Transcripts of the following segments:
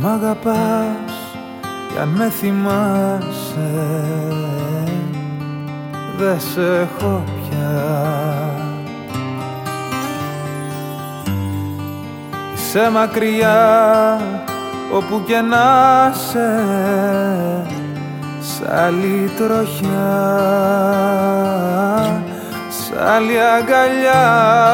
μ' αγαπάς κι αν με θυμάσαι δε σε έχω πια. Είσαι μακριά όπου και να σε, σ' άλλη τροχιά, σ' άλλη αγκαλιά.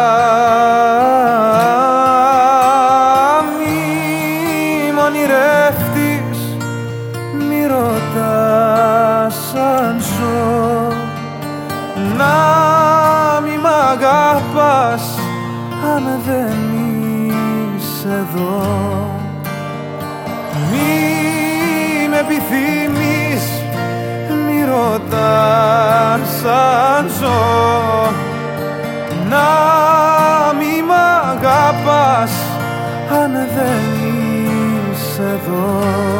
Μη μ' ονειρεύτης, μη ρωτάς αν ζω, να μη μ' αγαπάς αν δεν είσαι εδώ. Μη με επιθυμείς, μη ρωτάς αν ζω, να μη μ' αγαπάς αν δεν είσαι εδώ.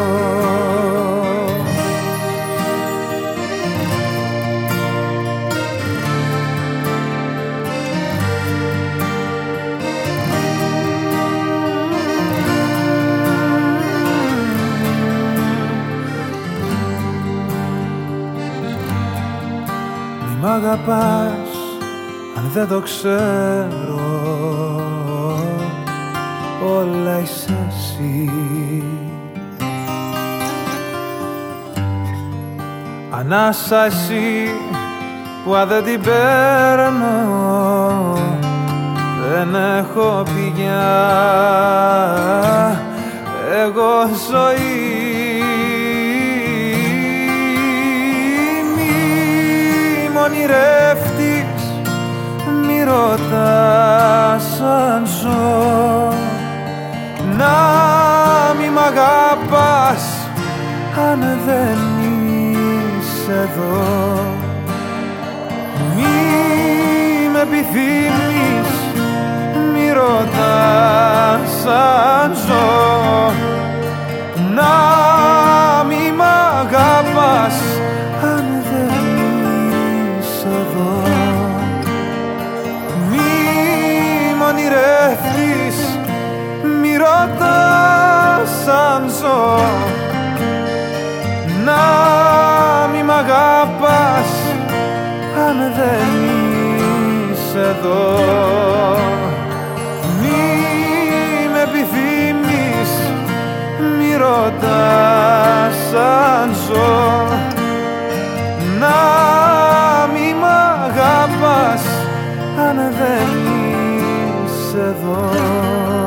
Μ' αγαπάς αν δεν το ξέρω, όλα είσαι εσύ. Ανάσα εσύ που αν δεν την παίρνω δεν έχω πηγιά εγώ ζωή. Ονειρεύτης, μη ρωτάς αν ζω, να μη μ' αγαπάς αν δεν είσαι εδώ. Μη με επιθυμείς, μη ρωτάς αν ζω, να μη μ' αγαπάς αν δεν εδώ. Μη μ' ονειρεύτης, μη ρωτάς αν ζω, να μη μ' αγαπάς αν δεν είσαι εδώ. Μη με επιθυμείς, μη ρωτάς αν ζω, να μη μ' αγαπάς αν δεν είσαι εδώ.